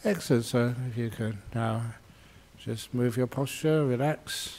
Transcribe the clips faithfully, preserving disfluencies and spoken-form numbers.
Excellent, so if you could now just move your posture, relax.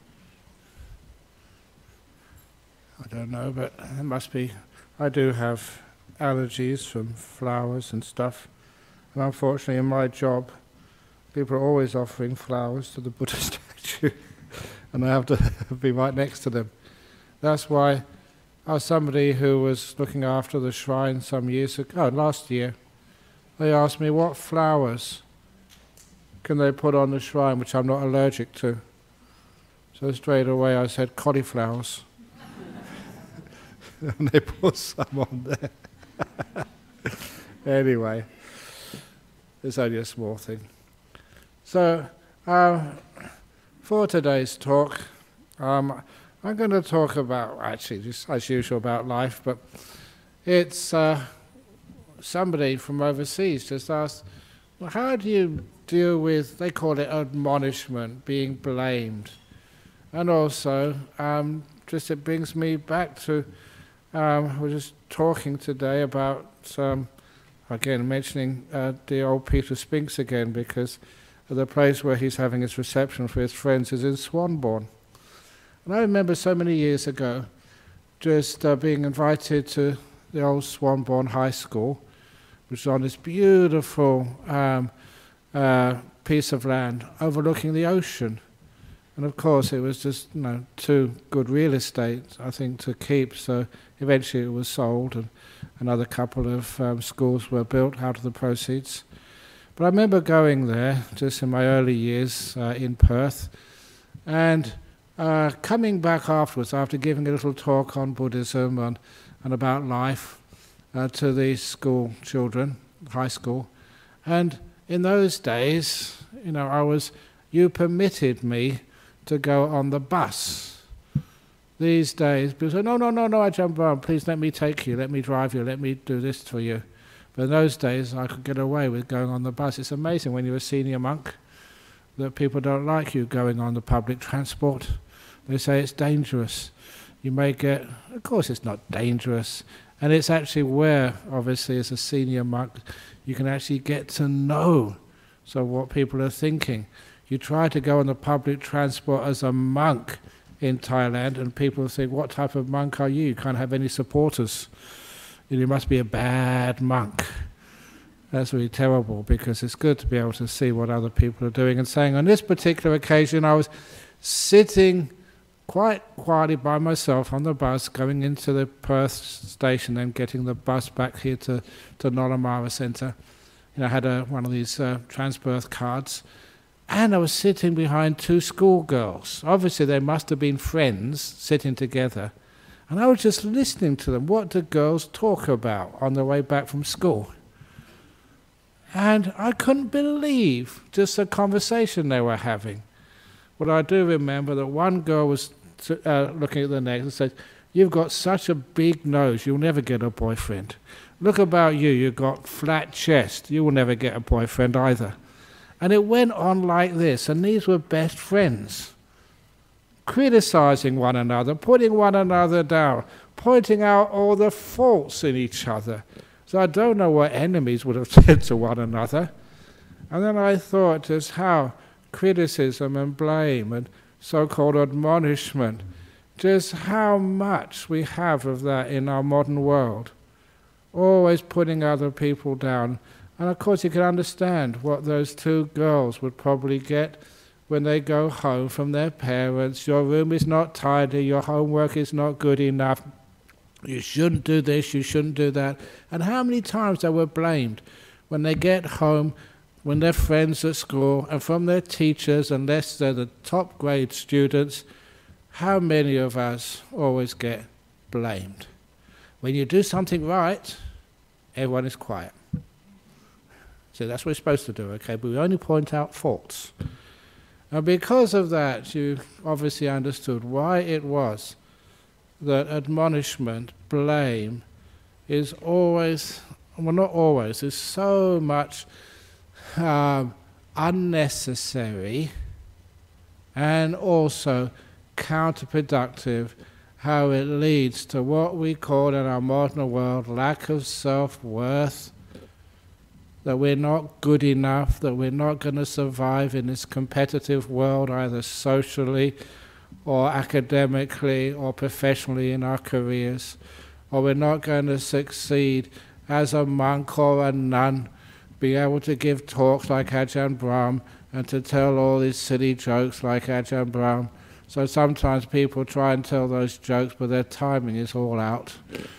I don't know, but it must be, I do have allergies from flowers and stuff, and unfortunately in my job people are always offering flowers to the Buddha statue and I have to be right next to them. That's why I was somebody who was looking after the shrine some years ago, oh, last year. They asked me what flowers can they put on the shrine which I'm not allergic to. So straight away I said cauliflowers. And they put some on there. Anyway, it's only a small thing. So, uh, for today's talk, um, I'm going to talk about, actually, just as usual, about life, but it's uh, somebody from overseas just asked, well, how do you deal with, they call it admonishment, being blamed? And also, um, just it brings me back to, um, we're just talking today about, um, again, mentioning uh, the old Peter Spinks again, because the place where he's having his reception for his friends is in Swanbourne. And I remember so many years ago just uh, being invited to the old Swanbourne High School, which is on this beautiful um, uh, piece of land overlooking the ocean. And of course it was just, you know, too good real estate, I think, to keep, so eventually it was sold and another couple of um, schools were built out of the proceeds. But I remember going there just in my early years uh, in Perth, and uh, coming back afterwards after giving a little talk on Buddhism and, and about life uh, to the school children, high school. And in those days, you know, I was, you permitted me to go on the bus. These days, people say, no, no, no, no, I jump on, please let me take you, let me drive you, let me do this for you. But in those days, I could get away with going on the bus. It's amazing when you're a senior monk that people don't like you going on the public transport. They say it's dangerous. You may get, of course it's not dangerous, and it's actually where, obviously, as a senior monk, you can actually get to know so what people are thinking. You try to go on the public transport as a monk in Thailand, and people think, what type of monk are you? You can't have any supporters. You must be a bad monk. That's really terrible, because it's good to be able to see what other people are doing and saying. On this particular occasion, I was sitting quite quietly by myself on the bus, going into the Perth station and getting the bus back here to, to Nollamara Centre. You know, I had a, one of these uh, Transperth cards, and I was sitting behind two schoolgirls. Obviously, they must have been friends sitting together. And I was just listening to them. What do girls talk about on their way back from school? And I couldn't believe just the conversation they were having. But I do remember that one girl was uh, looking at the next and said, you've got such a big nose, you'll never get a boyfriend. Look about you, you've got flat chest, you will never get a boyfriend either. And it went on like this, and these were best friends, criticizing one another, putting one another down, pointing out all the faults in each other. So I don't know what enemies would have said to one another. And then I thought just how criticism and blame and so-called admonishment, just how much we have of that in our modern world. Always putting other people down. And of course you can understand what those two girls would probably get when they go home from their parents. Your room is not tidy, your homework is not good enough, you shouldn't do this, you shouldn't do that. And how many times they were blamed when they get home, when their friends at school, and from their teachers, unless they're the top grade students, how many of us always get blamed? When you do something right, everyone is quiet. So that's what we're supposed to do, okay? But we only point out faults. And because of that, you obviously understood why it was that admonishment, blame, is always, well, not always, is so much um, unnecessary and also counterproductive, how it leads to what we call in our modern world lack of self-worth, that we're not good enough, that we're not going to survive in this competitive world, either socially or academically or professionally in our careers, or we're not going to succeed as a monk or a nun, be able to give talks like Ajahn Brahm and to tell all these silly jokes like Ajahn Brahm. So sometimes people try and tell those jokes, but their timing is all out.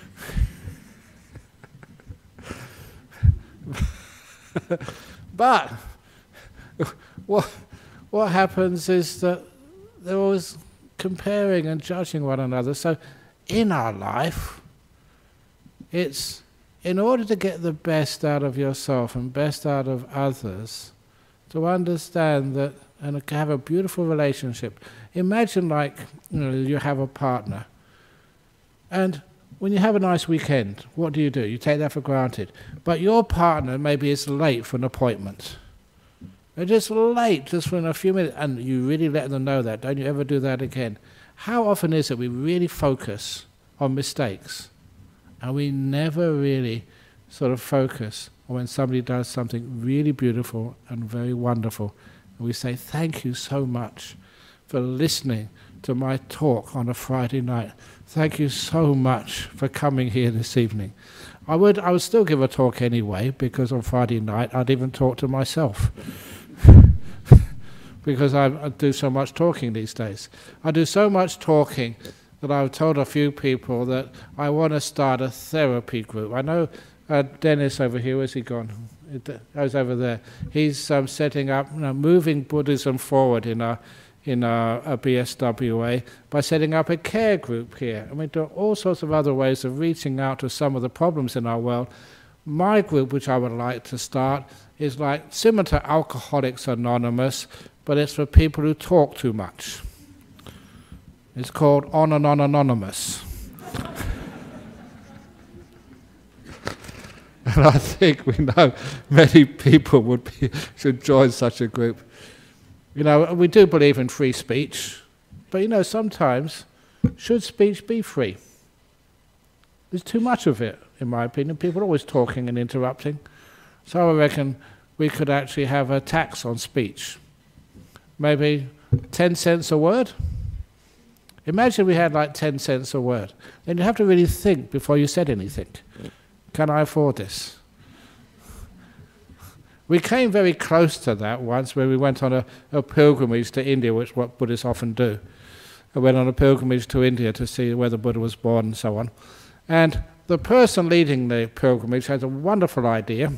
But what, what happens is that they're always comparing and judging one another. So in our life, it's in order to get the best out of yourself and best out of others, to understand that and to have a beautiful relationship. Imagine like, you know, you have a partner, and when you have a nice weekend, what do you do? You take that for granted. But your partner maybe is late for an appointment. They're just late, just for a few minutes, and you really let them know that. Don't you ever do that again. How often is it we really focus on mistakes, and we never really sort of focus on when somebody does something really beautiful and very wonderful, and we say, thank you so much for listening to my talk on a Friday night. Thank you so much for coming here this evening. I would, I would still give a talk anyway, because on Friday night I'd even talk to myself. Because I, I do so much talking these days. I do so much talking that I've told a few people that I want to start a therapy group. I know uh, Dennis over here, where's he gone? I was over there. He's um, setting up, you know, moving Buddhism forward in our in our, our B S W A by setting up a care group here. I mean, there are all sorts of other ways of reaching out to some of the problems in our world. My group, which I would like to start, is like similar to Alcoholics Anonymous, but it's for people who talk too much. It's called On and On Anonymous. And I think we know many people would be, should join such a group. You know, we do believe in free speech, but you know, sometimes, should speech be free? There's too much of it, in my opinion. People are always talking and interrupting. So I reckon we could actually have a tax on speech. Maybe ten cents a word? Imagine we had like ten cents a word. Then you have to really think before you said anything. Can I afford this? We came very close to that once, where we went on a, a pilgrimage to India, which is what Buddhists often do. I went on a pilgrimage to India to see where the Buddha was born and so on. And the person leading the pilgrimage had a wonderful idea.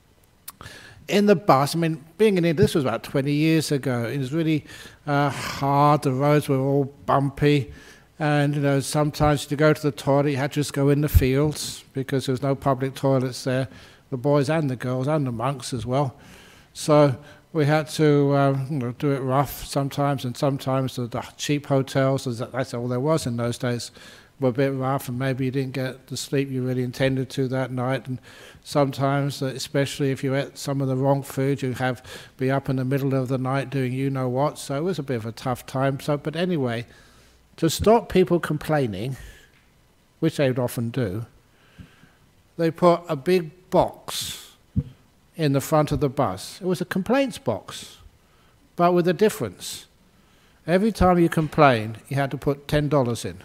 In the bus, I mean, being in India, this was about twenty years ago, it was really uh, hard, the roads were all bumpy, and you know, sometimes to go to the toilet you had to just go in the fields, because there was no public toilets there, the boys and the girls and the monks as well. So we had to uh, you know, do it rough sometimes, and sometimes the, the cheap hotels, that's all there was in those days, were a bit rough, and maybe you didn't get the sleep you really intended to that night. And sometimes, uh, especially if you ate some of the wrong food, you have be up in the middle of the night doing you know what. So it was a bit of a tough time. So, but anyway, to stop people complaining, which they would often do, they put a big box in the front of the bus. It was a complaints box, but with a difference. Every time you complained, you had to put ten dollars in.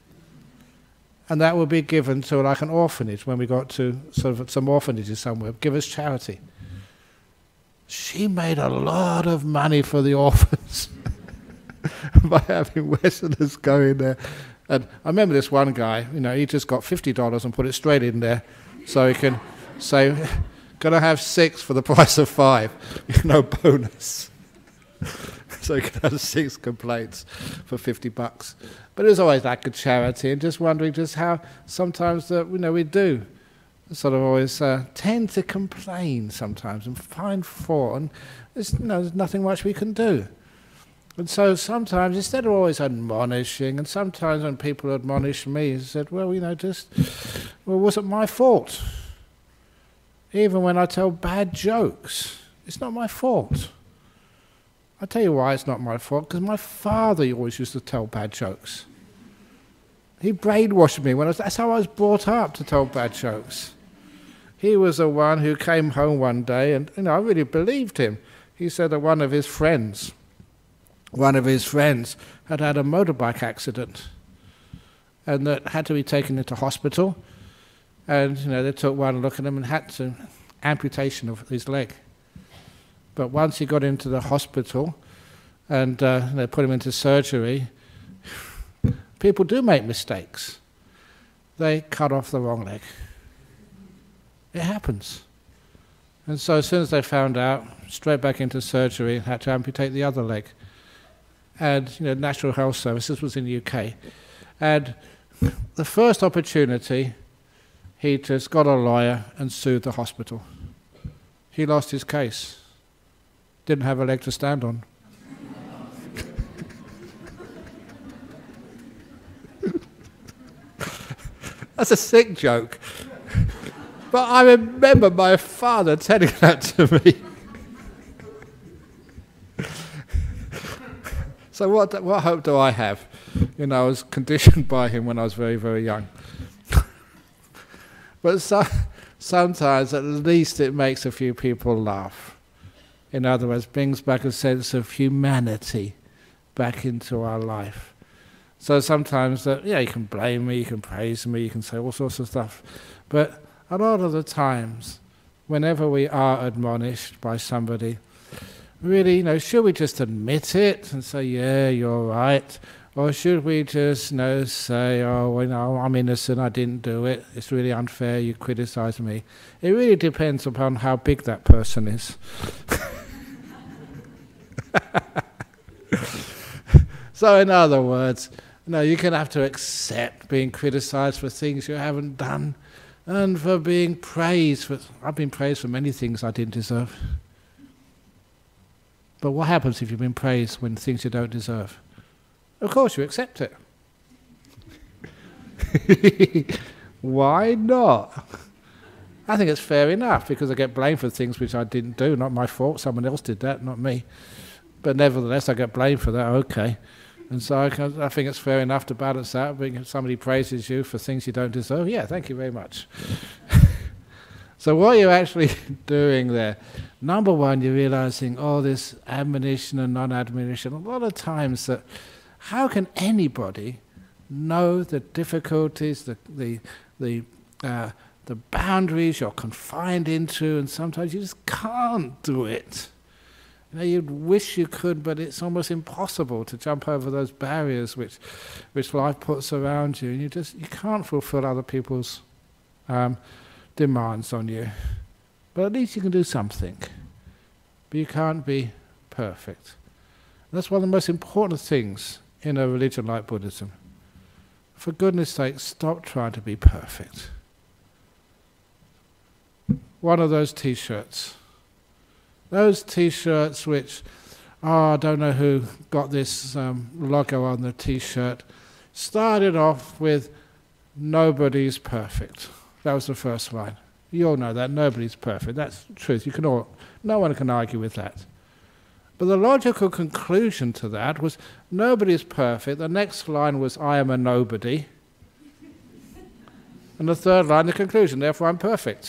And that would be given to like an orphanage when we got to sort of some orphanages somewhere. Give us charity. She made a lot of money for the orphans by having Westerners go in there. And I remember this one guy, you know, he just got fifty dollars and put it straight in there so he can say, can I have six for the price of five? No bonus. So you could have six complaints for fifty bucks. But it was always like a charity, and just wondering just how sometimes that you know we do sort of always uh, tend to complain sometimes and find fault, and there's, you know, there's nothing much we can do. And so sometimes, instead of always admonishing, and sometimes when people admonish me, I said, well, you know, just, well, it wasn't my fault. Even when I tell bad jokes, it's not my fault. I'll tell you why it's not my fault, because my father always used to tell bad jokes. He brainwashed me. When I was, that's how I was brought up, to tell bad jokes. He was the one who came home one day, and you know, I really believed him. He said that one of his friends, one of his friends had had a motorbike accident and that had to be taken into hospital. And you know, they took one look at him and had to amputation of his leg. But once he got into the hospital and uh, they put him into surgery, people do make mistakes. They cut off the wrong leg. It happens. And so as soon as they found out, straight back into surgery and had to amputate the other leg. And you know, National Health Service, this was in the U K, and the first opportunity, he just got a lawyer and sued the hospital. He lost his case. Didn't have a leg to stand on. That's a sick joke. But I remember my father telling that to me. So what, what hope do I have? You know, I was conditioned by him when I was very, very young. But so, sometimes at least it makes a few people laugh. In other words, brings back a sense of humanity back into our life. So sometimes, that, yeah, you can blame me, you can praise me, you can say all sorts of stuff. But a lot of the times, whenever we are admonished by somebody, really, you know, should we just admit it and say, yeah, you're right? Or should we just, you know, say, oh, well, you know, I'm innocent, I didn't do it, it's really unfair, you criticize me. It really depends upon how big that person is. So in other words, you know, you're going to have to accept being criticized for things you haven't done and for being praised for, I've been praised for many things I didn't deserve. But what happens if you've been praised when things you don't deserve? Of course you accept it. Why not? I think it's fair enough, because I get blamed for things which I didn't do, not my fault, someone else did that, not me. But nevertheless I get blamed for that, okay. And so I, can, I think it's fair enough to balance that. If somebody praises you for things you don't deserve, yeah, thank you very much. So what you're actually doing there, number one, you're realizing all this admonition and non-admonition. A lot of times that, how can anybody know the difficulties, the the the uh, the boundaries you're confined into, and sometimes you just can't do it. You know, you'd wish you could, but it's almost impossible to jump over those barriers which which life puts around you, and you just you can't fulfill other people's um, demands on you. But at least you can do something. But you can't be perfect. That's one of the most important things in a religion like Buddhism. For goodness sake, stop trying to be perfect. One of those t-shirts. Those t-shirts which, oh, I don't know who got this um, logo on the t-shirt, started off with, nobody's perfect. That was the first line. You all know that, nobody's perfect. That's the truth. You can all, no one can argue with that. But the logical conclusion to that was, nobody's perfect. The next line was, I am a nobody. And the third line, the conclusion, therefore I'm perfect.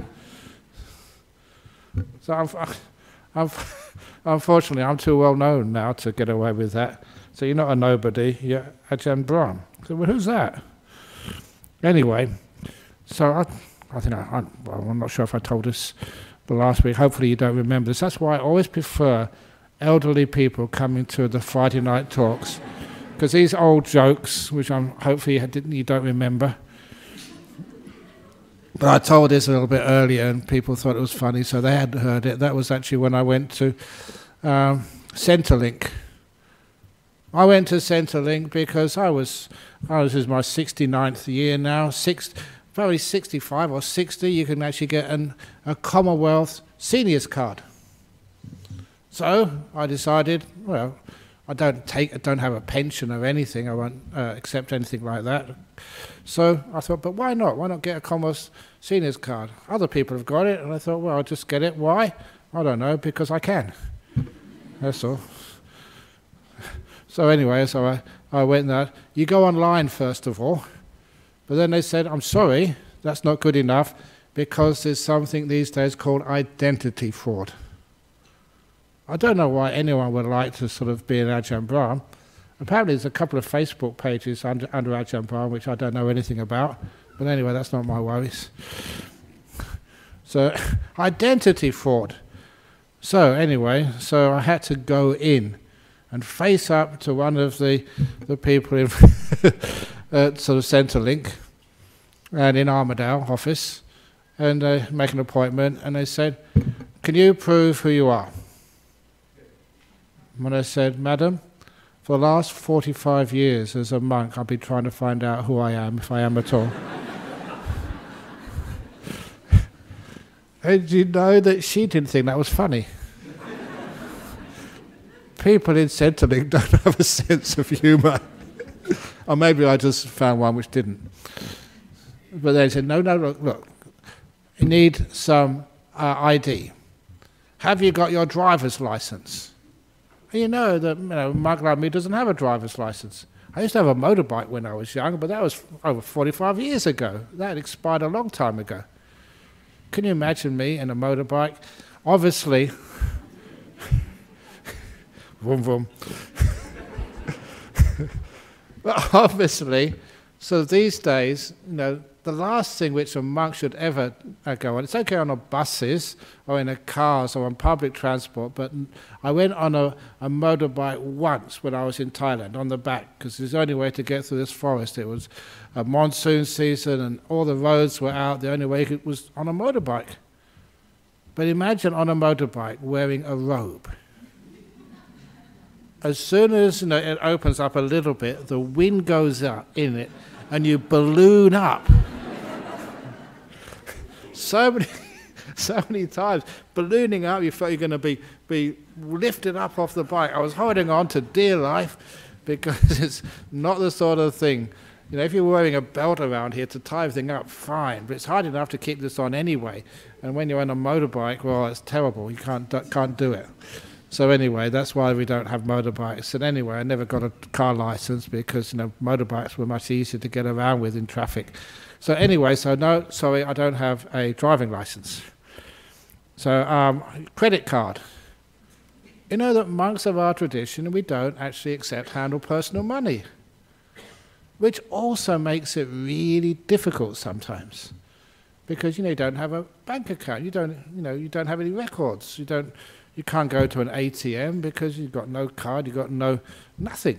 So I'm, I'm, unfortunately, I'm too well known now to get away with that. So you're not a nobody, you're Ajahn Brahm. So well, who's that? Anyway, so I, I think I, I, well, I'm not sure if I told this the last week. Hopefully you don't remember this. That's why I always prefer elderly people coming to the Friday night talks, because these old jokes, which I'm hopefully you don't remember. But I told this a little bit earlier and people thought it was funny, so they hadn't heard it. That was actually when I went to um, Centrelink. I went to Centrelink because I was, oh, this is my sixty-ninth year now, six, probably sixty-five or sixty, you can actually get an, a Commonwealth seniors card. So I decided, well, I don't take, I don't have a pension or anything, I won't uh, accept anything like that. So I thought, but why not? Why not get a Commonwealth seniors card? Other people have got it, and I thought, well, I'll just get it. Why? I don't know, because I can. That's all. So anyway, so I, I went there. You go online first of all, but then they said, I'm sorry, that's not good enough. because there's something these days called identity fraud. I don't know why anyone would like to sort of be an Ajahn Brahm. Apparently there's a couple of Facebook pages under, under Ajahn Brahm which I don't know anything about, but anyway, that's not my worries. So, identity fraud. So anyway, so I had to go in and face up to one of the, the people in at sort of Centrelink and in Armadale office, and uh, make an appointment, and they said, "Can you prove who you are?" And I said, "Madam, for the last forty-five years as a monk, I've been trying to find out who I am, if I am at all." And you know that she didn't think that was funny. People in Centrelink don't have a sense of humour. Or maybe I just found one which didn't. But they said, no, no, look, look. You need some uh, I D. Have you got your driver's licence? And you know that, you know, Mike like me doesn't have a driver's licence. I used to have a motorbike when I was young, but that was over forty-five years ago. That expired a long time ago. Can you imagine me in a motorbike? Obviously, vroom vroom. But obviously, so these days, you know, the last thing which a monk should ever uh, go on, it's okay on a buses or in a cars or on public transport, but I went on a, a motorbike once when I was in Thailand on the back, because it's the only way to get through this forest. It was a monsoon season and all the roads were out. The only way it was on a motorbike. But imagine on a motorbike wearing a robe. As soon as, you know, it opens up a little bit, the wind goes up in it and you balloon up. So many, so many times, ballooning up, you felt you're going to be, be lifted up off the bike. I was holding on to dear life because it's not the sort of thing. You know, if you're wearing a belt around here to tie everything up, fine, but it's hard enough to keep this on anyway. And when you're on a motorbike, well, it's terrible. You can't, can't do it. So anyway, that's why we don't have motorbikes. And anyway, I never got a car license because, you know, motorbikes were much easier to get around with in traffic. So anyway, so no, sorry, I don't have a driving license. So um, credit card. You know that monks of our tradition, we don't actually accept handle personal money, which also makes it really difficult sometimes, because you know you don't have a bank account, you don't, you know, you don't have any records, you don't, you can't go to an A T M because you've got no card, you've got no nothing.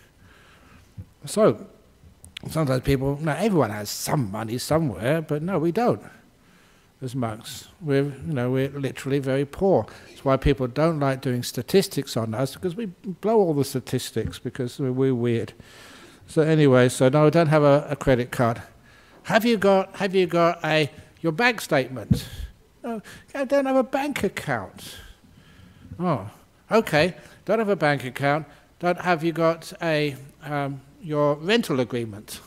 So sometimes people, no, everyone has some money somewhere, but no, we don't. As monks, we're, you know, we're literally very poor. That's why people don't like doing statistics on us, because we blow all the statistics because we're, we're weird. So anyway, so no, I don't have a, a credit card. Have you got? Have you got a your bank statement? No, I don't have a bank account. Oh, okay. Don't have a bank account. Don't have you got a um, your rental agreement?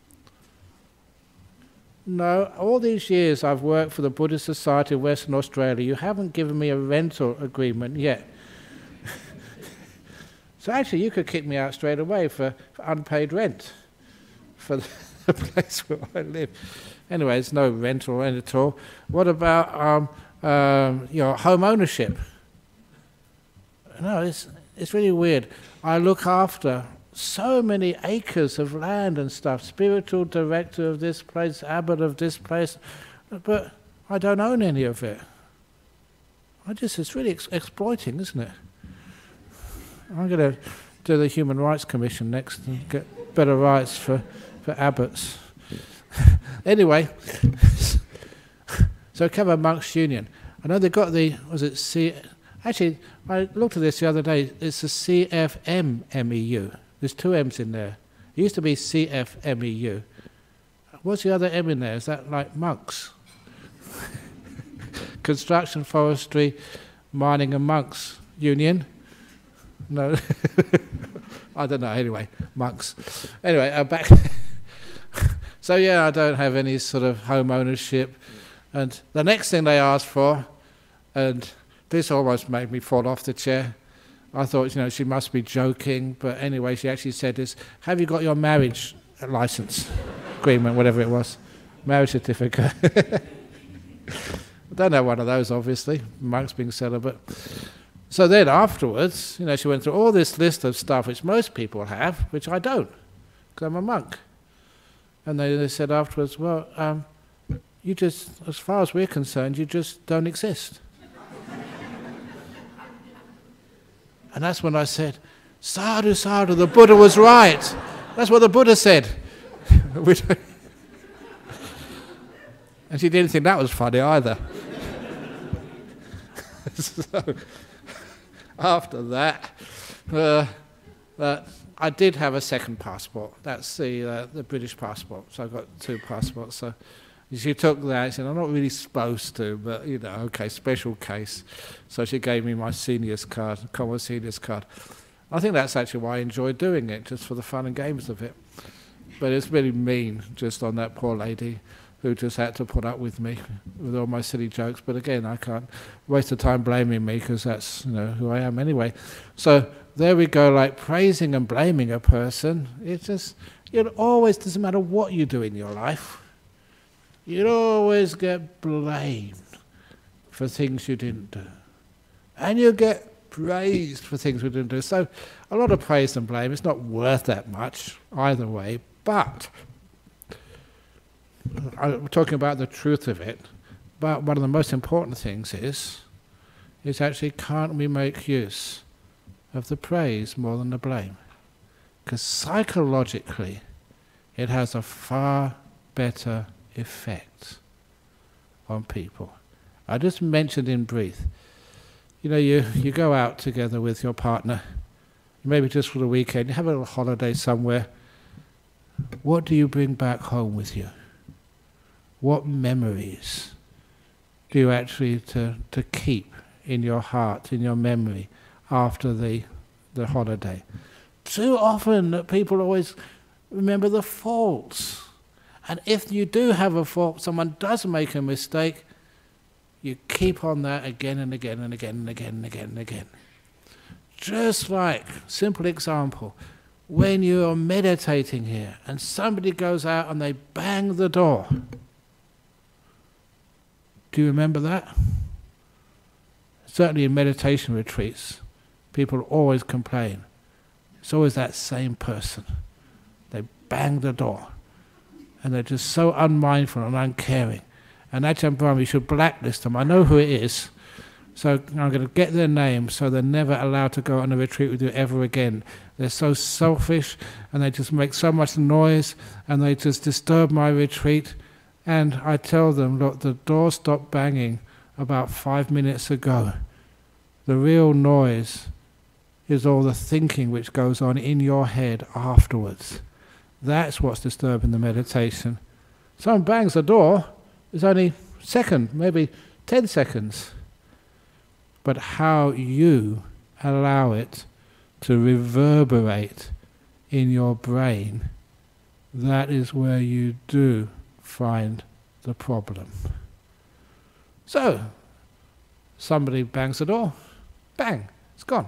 No, all these years I've worked for the Buddhist Society of Western Australia, you haven't given me a rental agreement yet. So actually you could kick me out straight away for, for unpaid rent for the place where I live. Anyway, there's no rental rent at all. What about um, um, your home ownership? No, it's, it's really weird. I look after so many acres of land and stuff, spiritual director of this place, abbot of this place, but I don't own any of it. I just, it's really ex exploiting, isn't it? I'm going to do the Human Rights Commission next and get better rights for, for abbots. Anyway, so Kava Monks Union. I know they've got the, was it C, actually, I looked at this the other day, it's the C F M M E U. There's two M's in there. It used to be C F M E U. What's the other M in there? Is that like monks? Construction, Forestry, Mining and Monks Union? No. I don't know. Anyway, monks. Anyway, uh, back. So yeah, I don't have any sort of home ownership. And the next thing they asked for, and this almost made me fall off the chair. I thought, you know, she must be joking, but anyway, she actually said this, have you got your marriage license, agreement, whatever it was, marriage certificate? I don't have one of those, obviously, monks being celibate. So then afterwards, you know, she went through all this list of stuff which most people have, which I don't, because I'm a monk. And they, they said afterwards, well, um, you just, as far as we're concerned, you just don't exist. And that's when I said, sadhu, sadhu, the Buddha was right. That's what the Buddha said. And she didn't think that was funny either. So, after that, uh, uh, I did have a second passport. That's the uh, the British passport. So I got two passports. So she took that. She said, I'm not really supposed to, but, you know, okay, special case. So she gave me my seniors card, common seniors card. I think that's actually why I enjoyed doing it, just for the fun and games of it. But it's really mean just on that poor lady who just had to put up with me, with all my silly jokes. But again, I can't waste the time blaming me, because that's, you know, who I am anyway. So there we go, like praising and blaming a person. It's just, it always doesn't matter what you do in your life. You'd always get blamed for things you didn't do. And you get praised for things we didn't do. So a lot of praise and blame, it's not worth that much either way, but I'm talking about the truth of it. But one of the most important things is, is actually, can't we make use of the praise more than the blame? Because psychologically, it has a far better effect on people. I just mentioned in brief, you know, you, you go out together with your partner, maybe just for the weekend, you have a little holiday somewhere. What do you bring back home with you? What memories do you actually to, to keep in your heart, in your memory, after the, the holiday? Too often that people always remember the faults. And if you do have a fault, someone does make a mistake, you keep on that again and again and again and again and again and again. Just like, simple example, when you are meditating here and somebody goes out and they bang the door. Do you remember that? Certainly in meditation retreats, people always complain. It's always that same person. They bang the door. And they're just so unmindful and uncaring. And Ajahn Brahm, you should blacklist them. I know who it is. So I'm going to get their name so they're never allowed to go on a retreat with you ever again. They're so selfish and they just make so much noise and they just disturb my retreat. And I tell them, look, the door stopped banging about five minutes ago. The real noise is all the thinking which goes on in your head afterwards. That's what's disturbing the meditation. Someone bangs the door, it's only a second, maybe ten seconds. But how you allow it to reverberate in your brain, that is where you do find the problem. So, somebody bangs the door, bang, it's gone.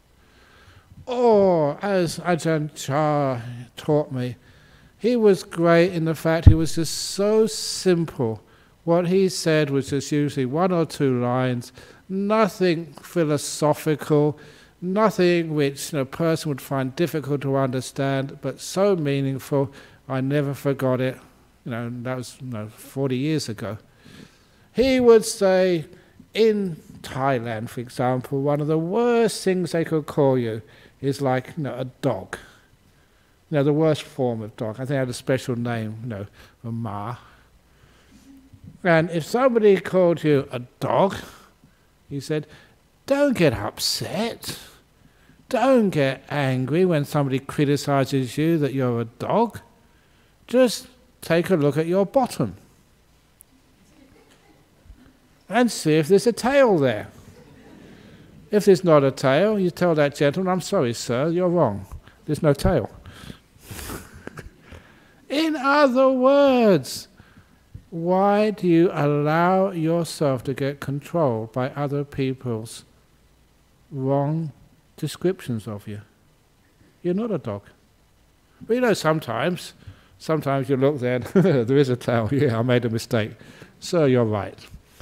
Or, as Ajahn Chah taught me, he was great in the fact he was just so simple. What he said was just usually one or two lines, nothing philosophical, nothing which a person would find difficult to understand, but so meaningful, I never forgot it. You know, that was you know, forty years ago. He would say, in Thailand, for example, one of the worst things they could call you is like you know, a dog. You know, the worst form of dog. I think it had a special name, you know, a ma. And if somebody called you a dog, he said, don't get upset. Don't get angry when somebody criticizes you that you're a dog. Just take a look at your bottom and see if there's a tail there. If there's not a tail, you tell that gentleman, I'm sorry, sir, you're wrong. There's no tail. In other words, why do you allow yourself to get controlled by other people's wrong descriptions of you? You're not a dog. But you know, sometimes, sometimes you look there and there is a tail. Yeah, I made a mistake. Sir, you're right.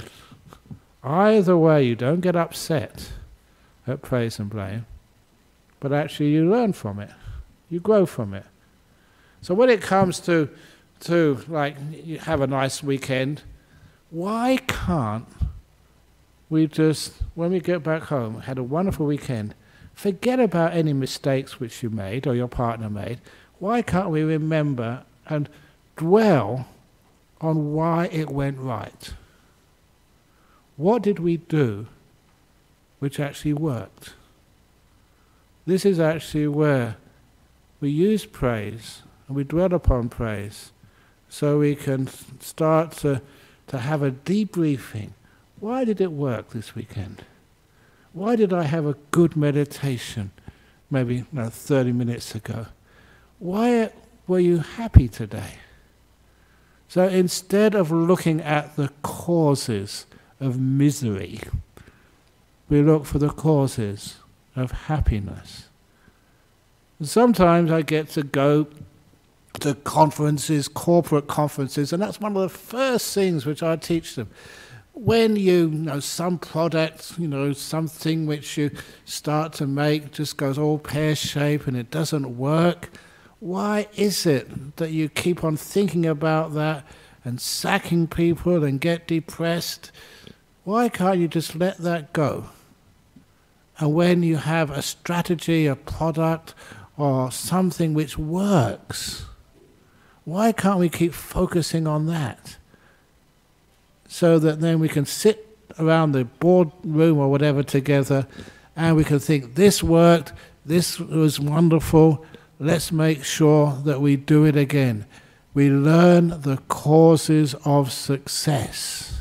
Either way, you don't get upset at praise and blame, but actually you learn from it. You grow from it. So when it comes to, to like, you have a nice weekend, why can't we just, when we get back home, had a wonderful weekend, forget about any mistakes which you made or your partner made. Why can't we remember and dwell on why it went right? What did we do which actually worked? This is actually where we use praise and we dwell upon praise so we can start to, to have a debriefing. Why did it work this weekend? Why did I have a good meditation maybe no, thirty minutes ago? Why were you happy today? So instead of looking at the causes of misery, we look for the causes of happiness. And sometimes I get to go to conferences, corporate conferences, and that's one of the first things which I teach them. When you, you know, some product, you know, something which you start to make just goes all pear-shaped and it doesn't work, why is it that you keep on thinking about that and sacking people and get depressed? Why can't you just let that go? And when you have a strategy, a product, or something which works, why can't we keep focusing on that? So that then we can sit around the boardroom or whatever together and we can think, this worked, this was wonderful, let's make sure that we do it again. We learn the causes of success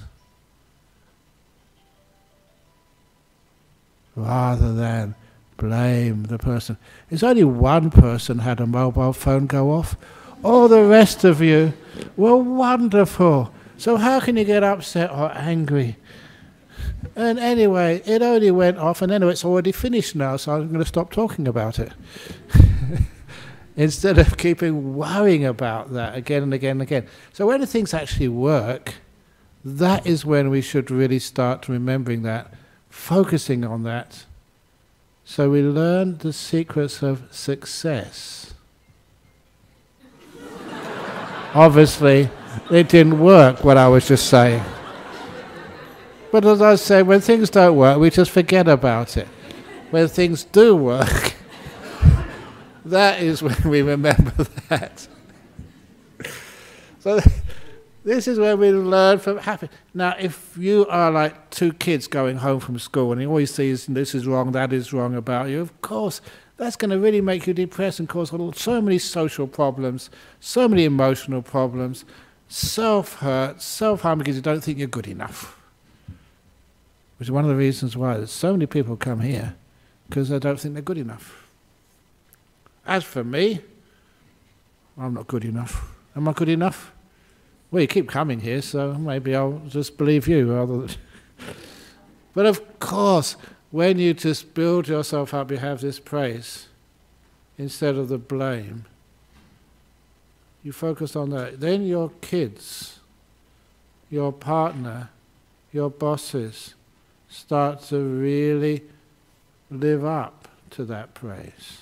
rather than blame the person. It's only one person had a mobile phone go off. All the rest of you were wonderful. So how can you get upset or angry? And anyway, it only went off, and anyway, it's already finished now, so I'm going to stop talking about it. Instead of keeping worrying about that again and again and again. So when the things actually work, that is when we should really start remembering that, focusing on that, so we learn the secrets of success. Obviously, it didn't work, what I was just saying. But as I say, when things don't work, we just forget about it. When things do work, that is when we remember that. So this is where we learn from happy. Now, if you are like two kids going home from school and you always see this is wrong, that is wrong about you, of course, that's going to really make you depressed and cause so many social problems, so many emotional problems, self-hurt, self-harm because you don't think you're good enough. Which is one of the reasons why there's so many people come here, because they don't think they're good enough. As for me, I'm not good enough. Am I good enough? Well, you keep coming here, so maybe I'll just believe you rather than... But of course, when you just build yourself up, you have this praise instead of the blame. You focus on that. Then your kids, your partner, your bosses start to really live up to that praise.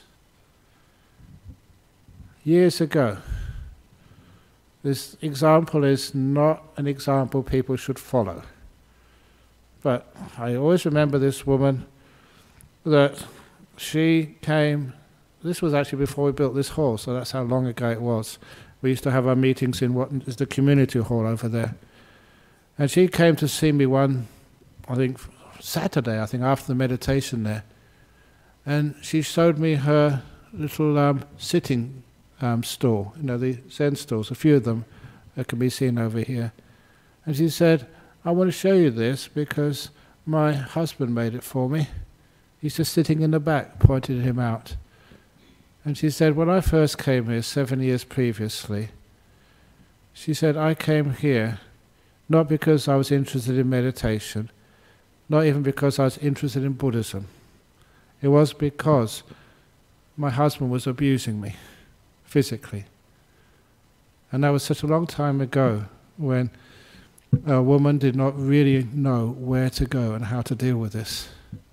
Years ago, this example is not an example people should follow. But I always remember this woman that she came, this was actually before we built this hall, so that's how long ago it was. We used to have our meetings in what is the community hall over there. And she came to see me one, I think, Saturday, I think, after the meditation there. And she showed me her little um, sitting um, stool, you know, the Zen stools, a few of them that can be seen over here. And she said, I want to show you this because my husband made it for me. He's just sitting in the back, pointed him out. And she said, when I first came here seven years previously, she said, I came here not because I was interested in meditation, not even because I was interested in Buddhism. It was because my husband was abusing me physically. And that was such a long time ago when a woman did not really know where to go and how to deal with this.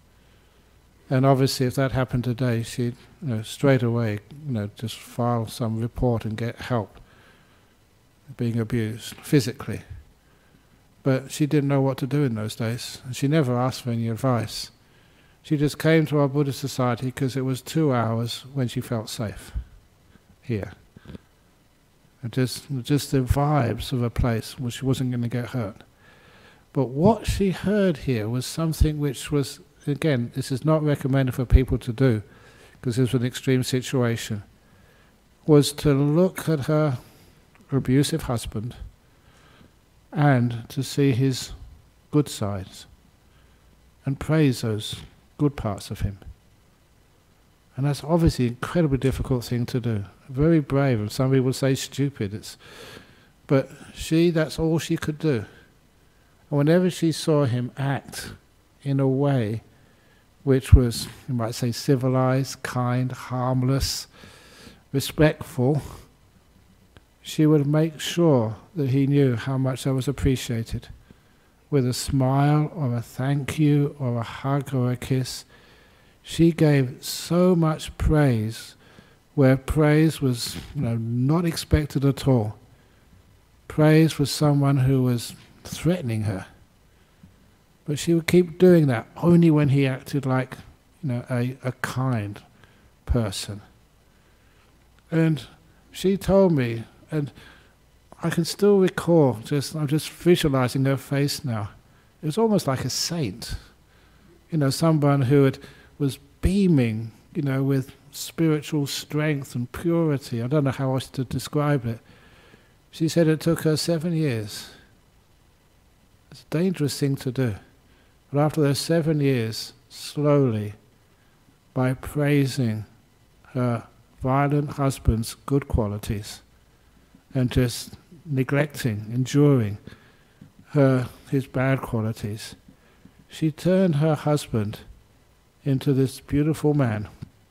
And obviously if that happened today, she'd you know, straight away you know, just file some report and get help being abused physically. But she didn't know what to do in those days. And she never asked for any advice. She just came to our Buddhist society because it was two hours when she felt safe here. And just, just the vibes of a place where she wasn't going to get hurt. But what she heard here was something which was, again, this is not recommended for people to do, because this was an extreme situation, was to look at her abusive husband and to see his good sides and praise those good parts of him. And that's obviously an incredibly difficult thing to do. Very brave, and some people say stupid. It's, but she, that's all she could do. And whenever she saw him act in a way which was, you might say, civilized, kind, harmless, respectful, she would make sure that he knew how much that was appreciated. With a smile, or a thank you, or a hug, or a kiss. She gave so much praise, where praise was you know, not expected at all. Praise was someone who was threatening her. But she would keep doing that only when he acted like you know, a, a kind person. And she told me, and I can still recall, just I'm just visualizing her face now. It was almost like a saint. You know, someone who had, was beaming, you know, with spiritual strength and purity. I don't know how else to describe it. She said it took her seven years. It's a dangerous thing to do. But after those seven years, slowly, by praising her violent husband's good qualities, and just neglecting, enduring her his bad qualities, she turned her husband into this beautiful man.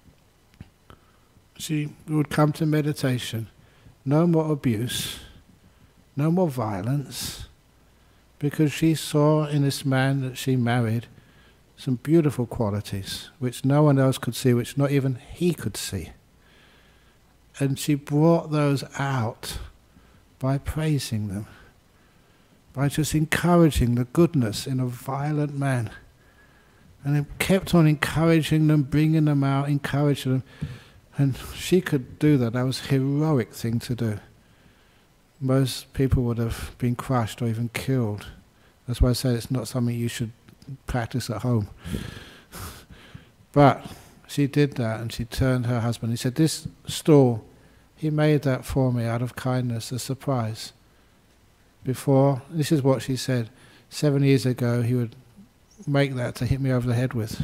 She would come to meditation, no more abuse, no more violence, because she saw in this man that she married some beautiful qualities which no one else could see, which not even he could see. And she brought those out by praising them, by just encouraging the goodness in a violent man. And it kept on encouraging them, bringing them out, encouraging them. And she could do that. That was a heroic thing to do. Most people would have been crushed or even killed. That's why I say it's not something you should practice at home. But she did that, and she turned her husband. He said, this stool, he made that for me out of kindness, a surprise. Before, this is what she said, seven years ago he would make that to hit me over the head with.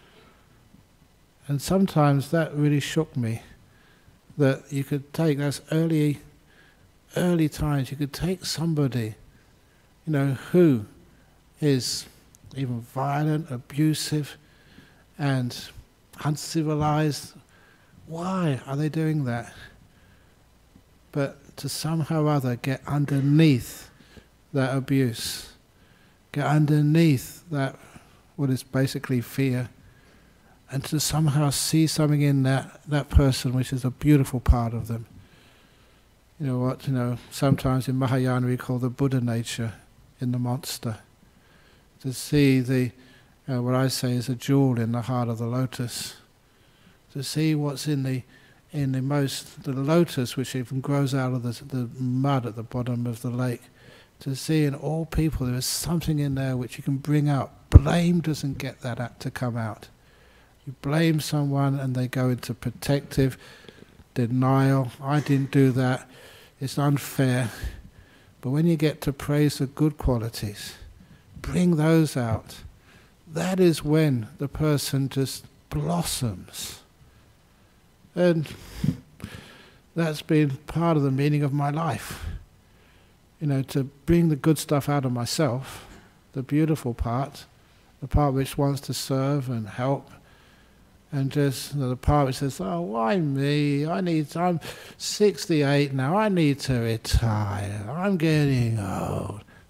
And sometimes that really shook me, that you could take, that's early, early times, you could take somebody, you know, who is even violent, abusive, and uncivilized. Why are they doing that? But to somehow or other get underneath that abuse, get underneath that, what is basically fear, and to somehow see something in that, that person which is a beautiful part of them. You know what, you know, sometimes in Mahayana we call the Buddha nature in the monster. To see the, uh, what I say is a jewel in the heart of the lotus. To see what's in the in the most, the lotus which even grows out of the, the mud at the bottom of the lake. To see in all people there is something in there which you can bring out. Blame doesn't get that to come out. You blame someone and they go into protective denial. I didn't do that. It's unfair. But when you get to praise the good qualities, bring those out. That is when the person just blossoms. And that's been part of the meaning of my life. You know, to bring the good stuff out of myself, the beautiful part, the part which wants to serve and help, and just you know, the part which says, oh, why me? I need, I'm sixty-eight now, I need to retire, I'm getting old.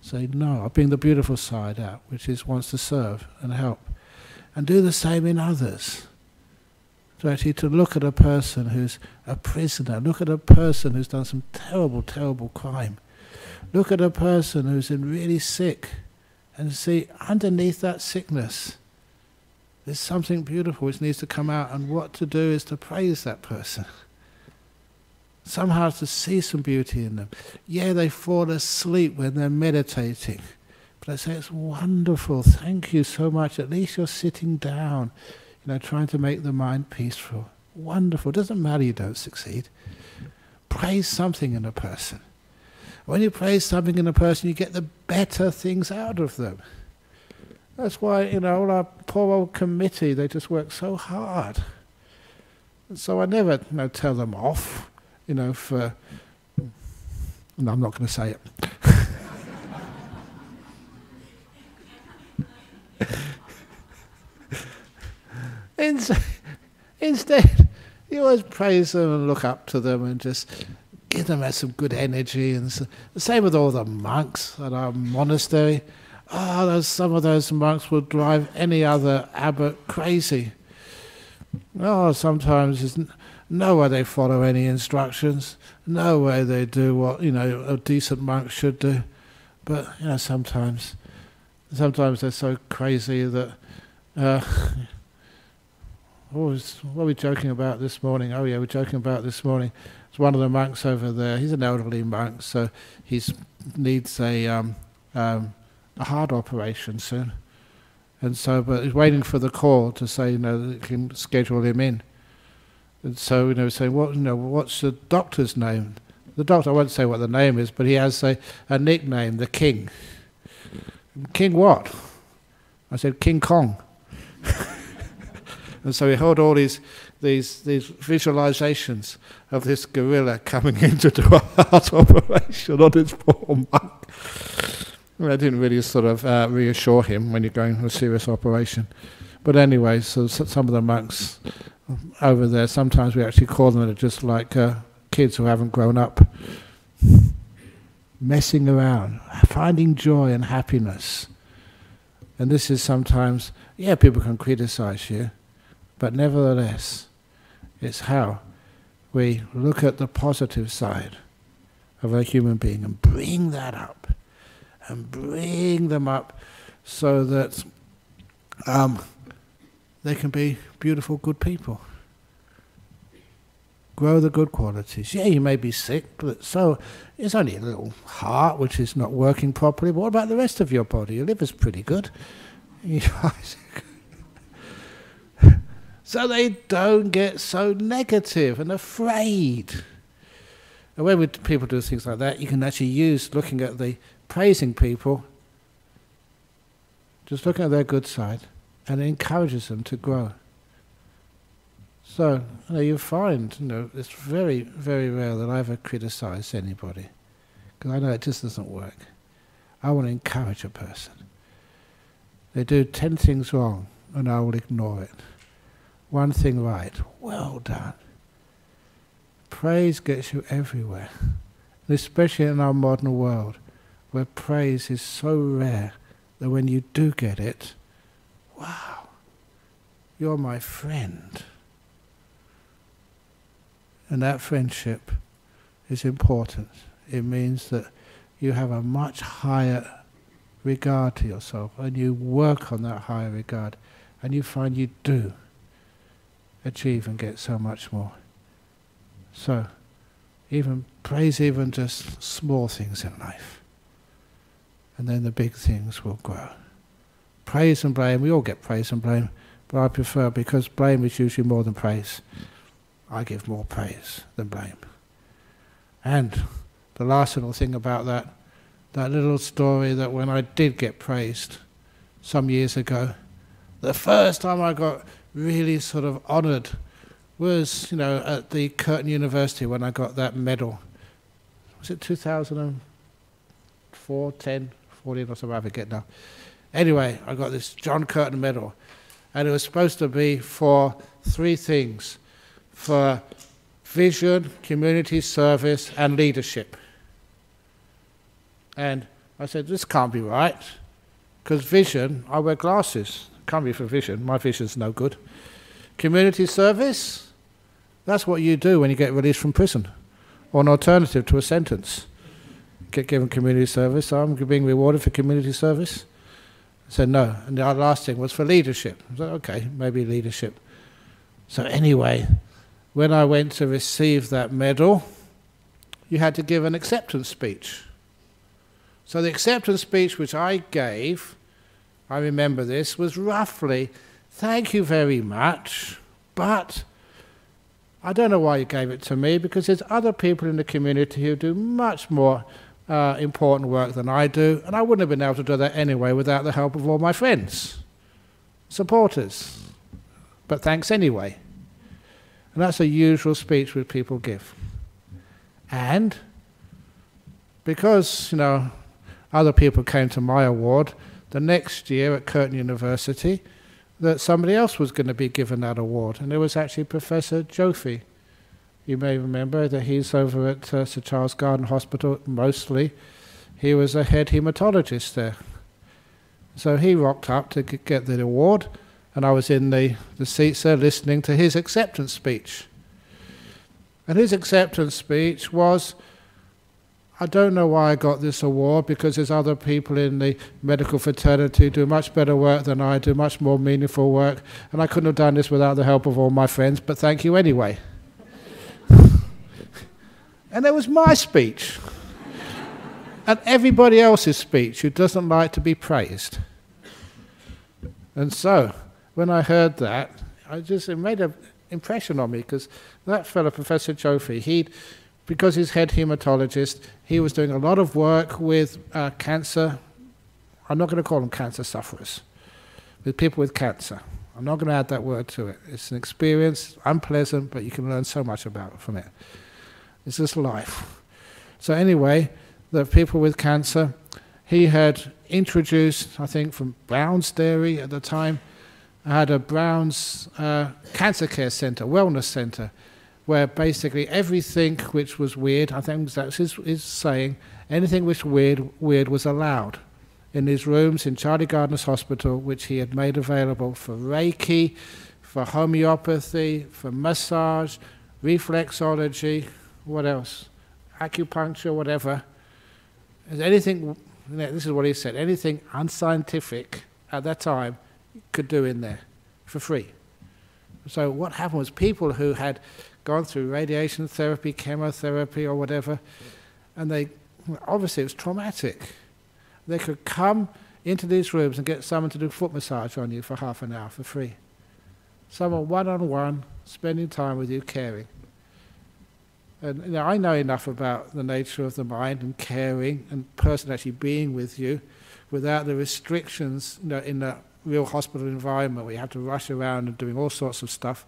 Say, no, I bring the beautiful side out, which is wants to serve and help. And do the same in others. To actually to look at a person who's a prisoner, look at a person who's done some terrible, terrible crime. Look at a person who's in really sick and see underneath that sickness there's something beautiful which needs to come out, and what to do is to praise that person. Somehow to see some beauty in them. Yeah, they fall asleep when they're meditating, but I say it's wonderful, thank you so much, at least you're sitting down, you know, trying to make the mind peaceful. Wonderful, doesn't matter you don't succeed. Praise something in a person. When you praise something in a person, you get the better things out of them. That's why, you know, all our poor old committee, they just work so hard. And so I never, you know, tell them off, you know, for... No, I'm not going to say it. Instead, you always praise them and look up to them and just give them some good energy. And so, the same with all the monks at our monastery. Oh, those, some of those monks would drive any other abbot crazy. Oh, sometimes there's no way they follow any instructions, no way they do what, you know, a decent monk should do. But, you know, sometimes, sometimes they're so crazy that... Uh, what, was, what were we joking about this morning? Oh yeah, we're joking about this morning. It's one of the monks over there. He's an elderly monk, so he needs a... Um, um, a heart operation soon, and so but he's waiting for the call to say, you know, that it can schedule him in. And so, you know, saying, what, you know, what's the doctor's name? The doctor, I won't say what the name is, but he has a, a nickname, the King. King what? I said, King Kong. And so he held all these these these visualizations of this gorilla coming in to do a heart operation on his poor monk. I didn't really sort of uh, reassure him when you're going for a serious operation. But anyway, so, so some of the monks over there, sometimes we actually call them just like uh, kids who haven't grown up. Messing around, finding joy and happiness. And this is sometimes, yeah, people can criticize you, but nevertheless, it's how we look at the positive side of a human being and bring that up. And bring them up so that um, they can be beautiful, good people. Grow the good qualities. Yeah, you may be sick, but so it's only a little heart which is not working properly. But what about the rest of your body? Your liver's pretty good. So they don't get so negative and afraid. And when we, people do things like that, you can actually use looking at the praising people, just looking at their good side, and it encourages them to grow. So, you know, you find, you know, it's very, very rare that I ever criticize anybody, because I know it just doesn't work. I want to encourage a person. They do ten things wrong, and I will ignore it. One thing right, well done. Praise gets you everywhere, and especially in our modern world, where praise is so rare that when you do get it, wow, you're my friend. And that friendship is important. It means that you have a much higher regard to yourself, and you work on that higher regard, and you find you do achieve and get so much more. So, even praise even just small things in life, and then the big things will grow. Praise and blame, we all get praise and blame, but I prefer, because blame is usually more than praise, I give more praise than blame. And the last little thing about that, that little story that when I did get praised some years ago, the first time I got really sort of honoured was, you know, at the Curtin University when I got that medal. Was it two thousand four, ten, fourteen, or something, I forget now. Anyway, I got this John Curtin medal, and it was supposed to be for three things: for vision, community service, and leadership. And I said, this can't be right, because vision, I wear glasses. Can't be for vision. My vision's no good. Community service, that's what you do when you get released from prison, or an alternative to a sentence. Get given community service, so I'm being rewarded for community service. I said no, and the last thing was for leadership. I said, okay, maybe leadership. So anyway, when I went to receive that medal, you had to give an acceptance speech. So the acceptance speech which I gave, I remember this, was roughly, thank you very much, but I don't know why you gave it to me, because there's other people in the community who do much more uh, important work than I do, and I wouldn't have been able to do that anyway without the help of all my friends, supporters. But thanks anyway. And that's a usual speech which people give. And because, you know, other people came to my award, the next year at Curtin University, that somebody else was going to be given that award, and it was actually Professor Joffe. You may remember that he's over at uh, Sir Charles Garden Hospital mostly. He was a head hematologist there. So he rocked up to get the award, and I was in the, the seats there listening to his acceptance speech. And his acceptance speech was, I don't know why I got this award, because there's other people in the medical fraternity who do much better work than I do, much more meaningful work, and I couldn't have done this without the help of all my friends, but thank you anyway. And that was my speech. And everybody else's speech who doesn't like to be praised. And so, when I heard that, I just, it made an impression on me, because that fellow, Professor Joffe, he'd, because he's head hematologist, he was doing a lot of work with uh, cancer. I'm not going to call them cancer sufferers, with people with cancer. I'm not going to add that word to it. It's an experience, unpleasant, but you can learn so much about from it. It's just life. So anyway, the people with cancer, he had introduced, I think from Brown's Dairy at the time, had a Brown's uh, Cancer Care Centre, Wellness Centre, where basically everything which was weird, I think that's his, his saying, anything which was weird, weird was allowed in his rooms in Charlie Gardner's Hospital, which he had made available for Reiki, for homeopathy, for massage, reflexology, what else? Acupuncture, whatever. Anything, this is what he said, anything unscientific at that time could do in there for free. So what happened was people who had gone through radiation therapy, chemotherapy or whatever, and they, obviously it was traumatic. They could come into these rooms and get someone to do foot massage on you for half an hour for free. Someone one-on-one, spending time with you, caring. And you know, I know enough about the nature of the mind and caring and person actually being with you without the restrictions, you know, in the real hospital environment where you have to rush around and doing all sorts of stuff.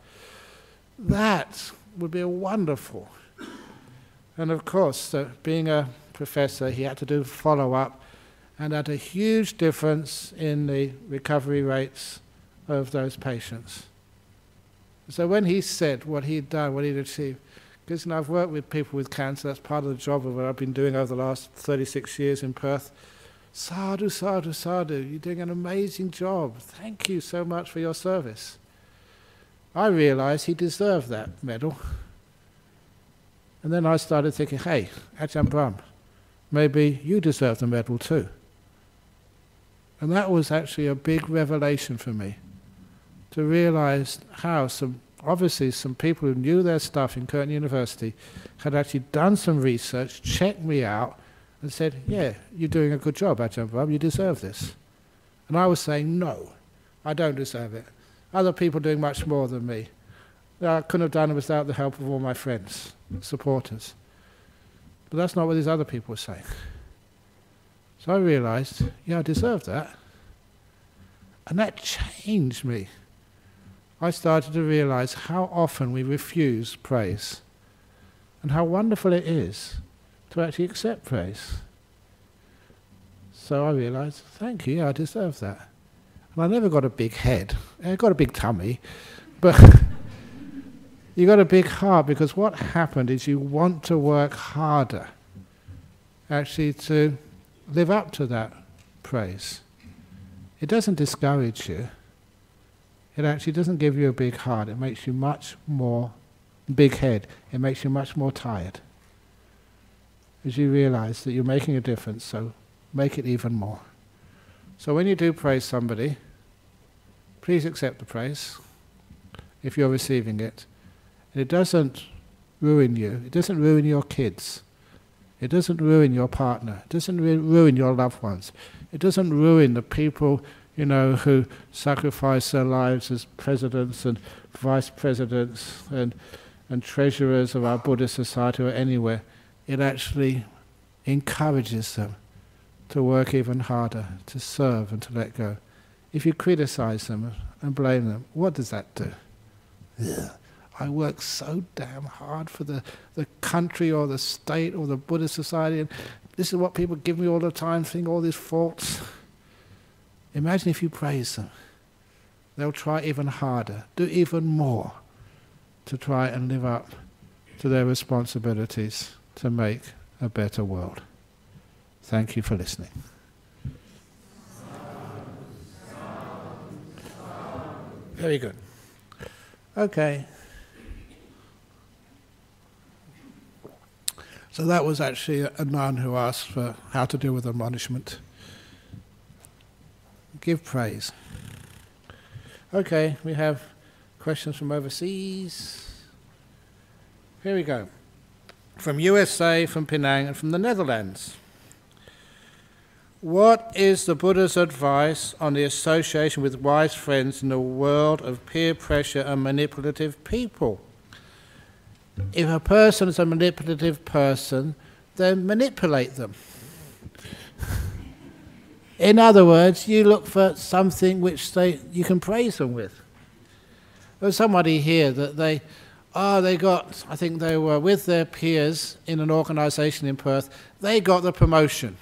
That would be a wonderful. And of course, uh, being a professor, he had to do follow-up, and had a huge difference in the recovery rates of those patients. So when he said what he'd done, what he'd achieved, because you know, I've worked with people with cancer, that's part of the job of what I've been doing over the last thirty-six years in Perth. Sadhu, sadhu, sadhu, you're doing an amazing job. Thank you so much for your service. I realized he deserved that medal. And then I started thinking, hey, Ajahn Brahm, maybe you deserve the medal too. And that was actually a big revelation for me, to realize how some, obviously some people who knew their stuff in Curtin University had actually done some research, checked me out, and said, yeah, you're doing a good job, Ajahn Brahm, you deserve this. And I was saying, no, I don't deserve it. Other people doing much more than me. I couldn't have done it without the help of all my friends, supporters. But that's not what these other people were saying. So I realized, yeah, I deserve that. And that changed me. I started to realize how often we refuse praise and how wonderful it is to actually accept praise. So I realized, thank you, yeah, I deserve that. And I never got a big head. I got a big tummy, but you got a big heart, because what happened is you want to work harder actually to live up to that praise. It doesn't discourage you. It actually doesn't give you a big heart. It makes you much more big head. It makes you much more tired. As you realize that you're making a difference, so make it even more. So when you do praise somebody, please accept the praise if you're receiving it. And it doesn't ruin you. It doesn't ruin your kids. It doesn't ruin your partner. It doesn't ru- ruin your loved ones. It doesn't ruin the people, you know, who sacrifice their lives as presidents and vice presidents and, and treasurers of our Buddhist society or anywhere. It actually encourages them to work even harder, to serve and to let go. If you criticize them and blame them, what does that do? Ugh. I work so damn hard for the, the country or the state or the Buddhist society, and this is what people give me all the time, think all these faults. Imagine if you praise them. They'll try even harder, do even more to try and live up to their responsibilities to make a better world. Thank you for listening. Very good. Okay. So that was actually a nun who asked for how to deal with admonishment. Give praise. Okay, we have questions from overseas. Here we go. From U S A, from Penang, and from the Netherlands. What is the Buddha's advice on the association with wise friends in the world of peer pressure and manipulative people? If a person is a manipulative person, then manipulate them. In other words, you look for something which they you can praise them with. There's somebody here that they, oh, they got, I think they were with their peers in an organisation in Perth, they got the promotion.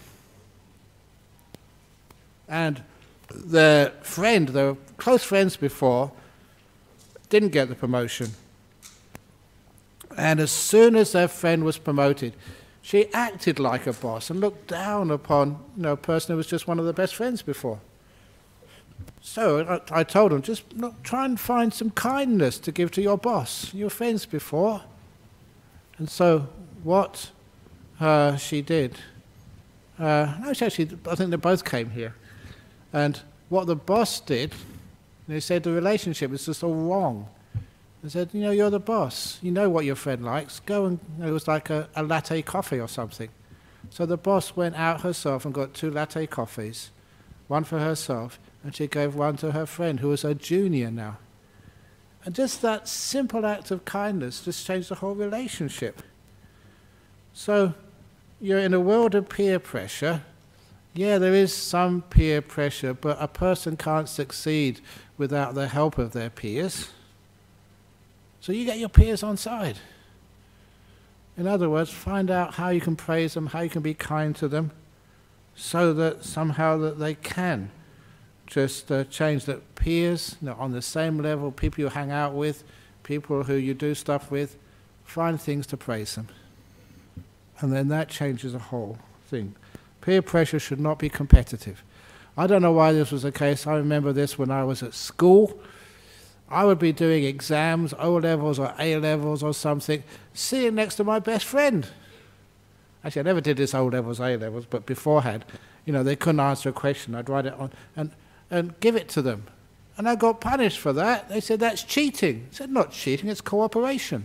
And their friend, they were close friends before, didn't get the promotion. And as soon as their friend was promoted, she acted like a boss and looked down upon, you know, a person who was just one of the best friends before. So I, I told them, just look, try and find some kindness to give to your boss, your friends before. And so what uh, she did, uh, no, she actually, I think they both came here. And what the boss did, they said the relationship was just all wrong. They said, you know, you're the boss. You know what your friend likes. Go and, you know, it was like a, a latte coffee or something. So the boss went out herself and got two latte coffees, one for herself, and she gave one to her friend, who was her junior now. And just that simple act of kindness just changed the whole relationship. So you're in a world of peer pressure. Yeah, there is some peer pressure, but a person can't succeed without the help of their peers. So you get your peers on side. In other words, find out how you can praise them, how you can be kind to them, so that somehow that they can just uh, change that peers, you know, on the same level, people you hang out with, people who you do stuff with, find things to praise them. And then that changes the whole thing. Peer pressure should not be competitive. I don't know why this was the case. I remember this when I was at school. I would be doing exams, O-levels or A-levels or something, sitting next to my best friend. Actually, I never did this O-levels, A-levels, but beforehand, you know, they couldn't answer a question. I'd write it on and, and give it to them. And I got punished for that. They said, that's cheating. I said, not cheating, it's cooperation.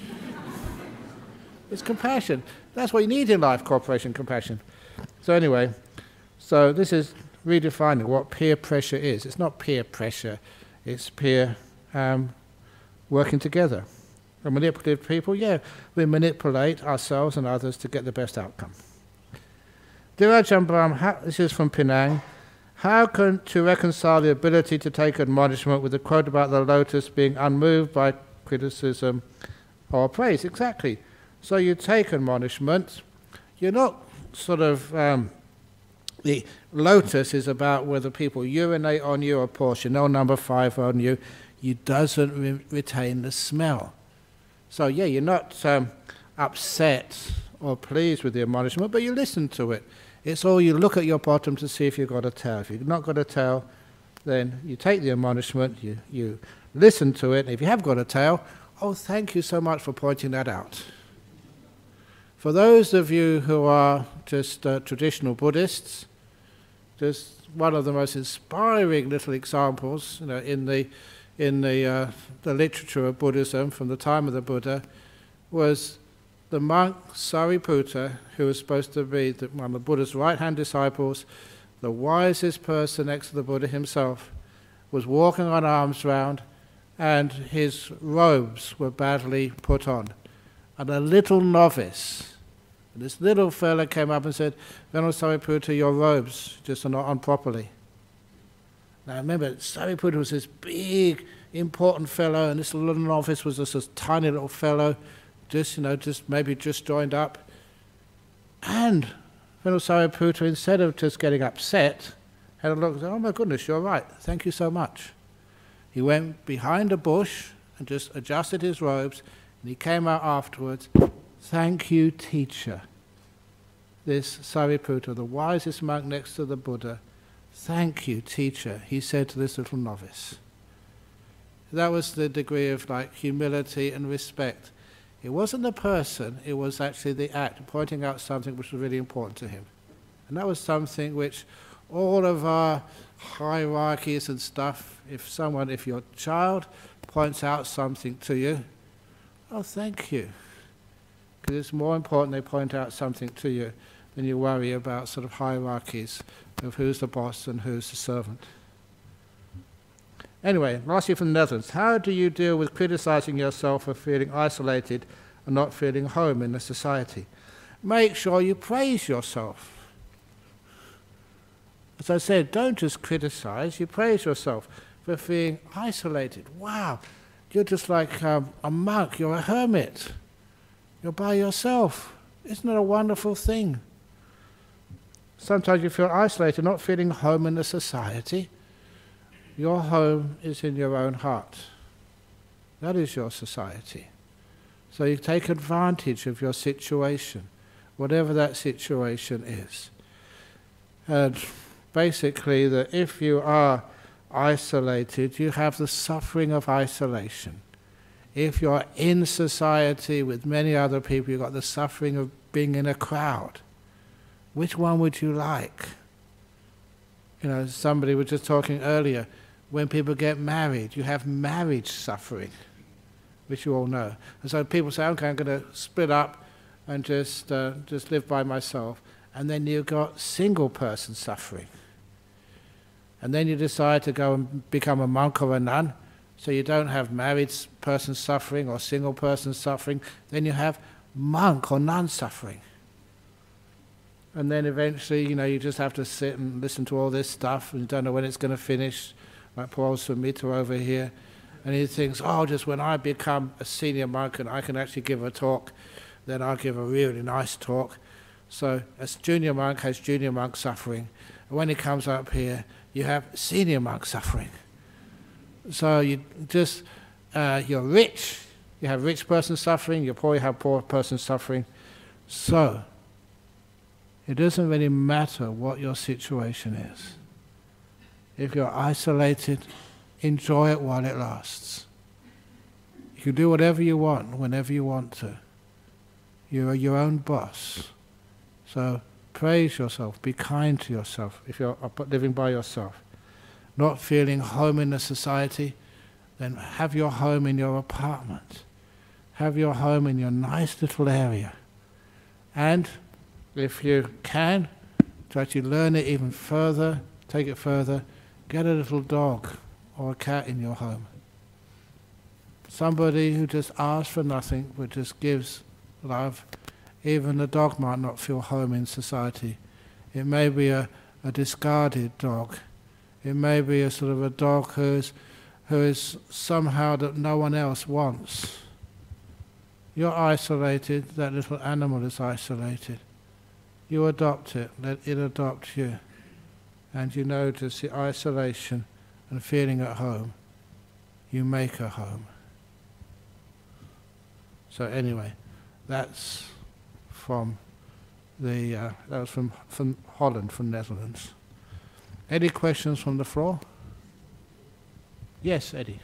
It's compassion. That's what you need in life, cooperation, compassion. So anyway, so this is redefining what peer pressure is. It's not peer pressure, it's peer um, working together. And manipulative people, yeah, we manipulate ourselves and others to get the best outcome. Dear Ajahn Brahm, this is from Penang. How can to reconcile the ability to take admonishment with the quote about the lotus being unmoved by criticism or praise? Exactly. So you take admonishment, you're not sort of, um, the lotus is about whether people urinate on you or pour Chanel number five on you. You doesn't re retain the smell. So yeah, you're not um, upset or pleased with the admonishment, but you listen to it. It's all you look at your bottom to see if you've got a tail. If you've not got a tail, then you take the admonishment, you, you listen to it, and if you have got a tail, oh, thank you so much for pointing that out. For those of you who are just uh, traditional Buddhists, just one of the most inspiring little examples, you know, in the in the uh, the literature of Buddhism from the time of the Buddha, was the monk Sariputta, who was supposed to be the, one of the Buddha's right-hand disciples, the wisest person next to the Buddha himself, was walking on arms round, and his robes were badly put on. And a little novice, this little fella came up and said, Venerable Sariputta, your robes just are not on properly. Now remember, Sariputta was this big, important fellow, and this little novice was just this tiny little fellow, just, you know, just maybe just joined up. And Venerable Sariputta, instead of just getting upset, had a look and said, oh my goodness, you're right, thank you so much. He went behind a bush and just adjusted his robes, and he came out afterwards, thank you, teacher. This Sariputta, the wisest monk next to the Buddha, thank you, teacher, he said to this little novice. That was the degree of like humility and respect. It wasn't the person, it was actually the act, pointing out something which was really important to him. And that was something which all of our hierarchies and stuff, if someone, if your child points out something to you, oh, thank you. Because it's more important they point out something to you than you worry about sort of hierarchies of who's the boss and who's the servant. Anyway, lastly from the Netherlands, how do you deal with criticizing yourself for feeling isolated and not feeling home in the society? Make sure you praise yourself. As I said, don't just criticize, you praise yourself for feeling isolated. Wow, you're just like um, a monk, you're a hermit. You're by yourself. Isn't it a wonderful thing? Sometimes you feel isolated, not feeling home in the society. Your home is in your own heart. That is your society. So you take advantage of your situation, whatever that situation is. And basically, that if you are isolated, you have the suffering of isolation. If you're in society with many other people, you've got the suffering of being in a crowd. Which one would you like? You know, somebody was just talking earlier, when people get married, you have marriage suffering, which you all know. And so people say, okay, I'm going to split up and just, uh, just live by myself. And then you've got single person suffering. And then you decide to go and become a monk or a nun, so you don't have married person suffering or single person suffering. Then you have monk or nun suffering. And then eventually, you know, you just have to sit and listen to all this stuff, and you don't know when it's going to finish, like Paul Sumita over here. And he thinks, oh, just when I become a senior monk and I can actually give a talk, then I'll give a really nice talk. So a junior monk has junior monk suffering. And when he comes up here, you have senior monk suffering. So you just, uh, you're rich, you have rich person suffering, you're poor, you have poor person suffering. So it doesn't really matter what your situation is. If you're isolated, enjoy it while it lasts. You can do whatever you want, whenever you want to. You're your own boss. So praise yourself, be kind to yourself if you're living by yourself. Not feeling home in the society, then have your home in your apartment. Have your home in your nice little area. And if you can, to actually learn it even further, take it further, get a little dog or a cat in your home. Somebody who just asks for nothing, but just gives love. Even the dog might not feel home in society. It may be a, a discarded dog. It may be a sort of a dog who's, who is somehow that no one else wants. You're isolated, that little animal is isolated. You adopt it, let it adopt you. And you notice the isolation and feeling at home. You make a home. So anyway, that's from The, uh, that was from, from Holland, from Netherlands. Any questions from the floor? Yes, Eddie.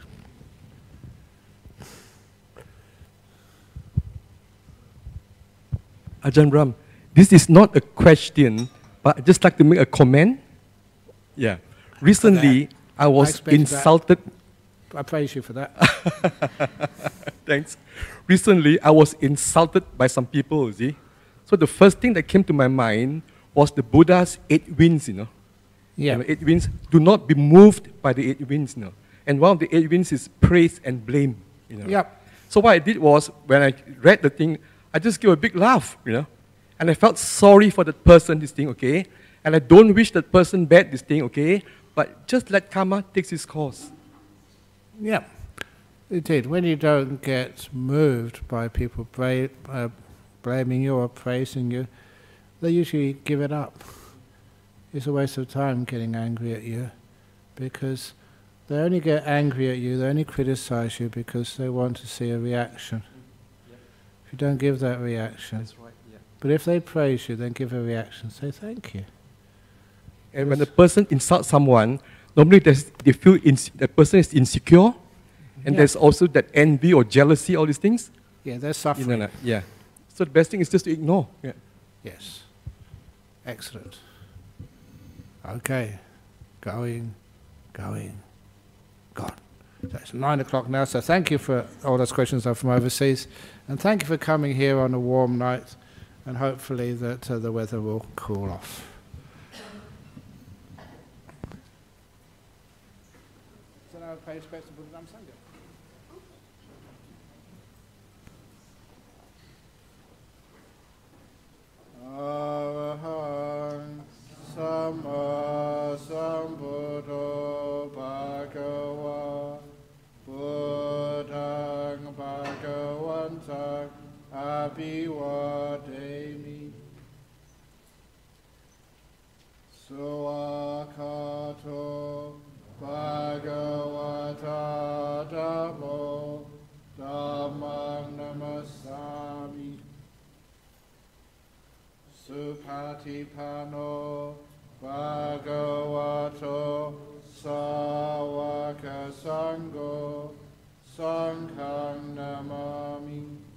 Ajahn Brahm, this is not a question, but I'd just like to make a comment. Yeah. Recently, I was I insulted. That. I praise you for that. Thanks. Recently, I was insulted by some people, you see. So the first thing that came to my mind was the Buddha's eight winds, you know. Yeah. You know, eight winds, do not be moved by the eight winds, you know. And one of the eight winds is praise and blame, you know. Yep. So what I did was, when I read the thing, I just gave a big laugh, you know. And I felt sorry for that person, this thing, okay. And I don't wish that person bad, this thing, okay. But just let karma take its course. Yeah, it did. When you don't get moved by people bra uh, blaming you or praising you, they usually give it up. It's a waste of time getting angry at you, because they only get angry at you, they only criticize you because they want to see a reaction. Yep. If you don't give that reaction, that's right, yeah. But if they praise you, then give a reaction, say thank you. And when the person insults someone, normally they feel the person is insecure, and yeah. there's also that envy or jealousy, all these things. Yeah, they're suffering. You know, yeah. So the best thing is just to ignore. Yeah. Yes. Excellent. Okay. Going, going, gone. So it's nine o'clock now, so thank you for all those questions are from overseas, and thank you for coming here on a warm night, and hopefully that uh, the weather will cool off. So now pay respects to Buddha Sangha. Arahang Sama Sambuddho Bhagava Buddhang Bhagavantang Abhivademi Suakato Bhagavata Dhammo Dhammang Namasami Supatipano Bhagavato Sawaka Sangho Sanghang Namami